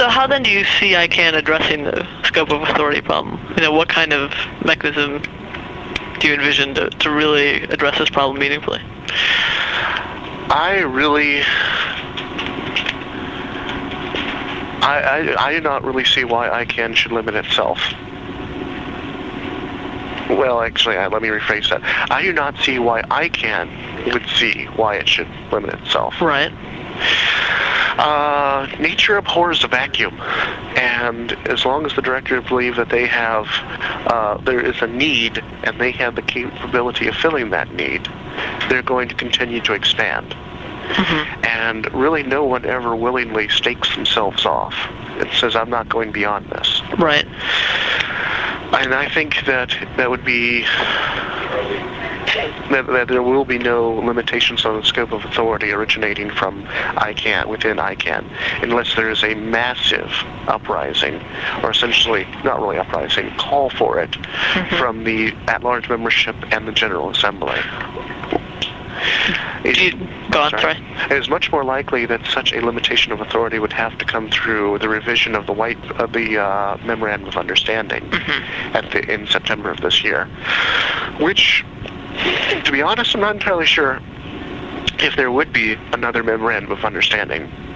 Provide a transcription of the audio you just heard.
So how then do you see ICANN addressing the scope of authority problem? What kind of mechanism do you envision to really address this problem meaningfully? I do not really see why ICANN should limit itself. Well, actually, let me rephrase that. I do not see why ICANN would see why it should limit itself. Right. Nature abhors a vacuum, and as long as the director believe that they have, there is a need, and they have the capability of filling that need, they're going to continue to expand. Mm-hmm. And really no one ever willingly stakes themselves off and says, I'm not going beyond this. Right. And I think that would be, that there will be no limitations on the scope of authority originating from ICANN, within ICANN, unless there is a massive uprising, or essentially, not really uprising, call for it, from the at-large membership and the General Assembly. It is much more likely that such a limitation of authority would have to come through the revision of the Memorandum of Understanding in September of this year, which, to be honest, I'm not entirely sure if there would be another Memorandum of Understanding